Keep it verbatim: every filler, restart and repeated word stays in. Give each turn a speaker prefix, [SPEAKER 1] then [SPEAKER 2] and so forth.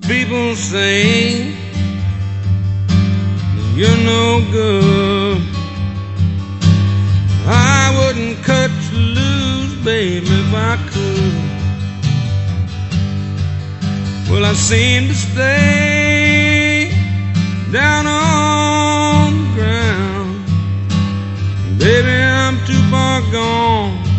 [SPEAKER 1] People say you're no good. I wouldn't cut you loose, baby, if I could. Well, I seem to stay down on the ground. Baby, I'm too far gone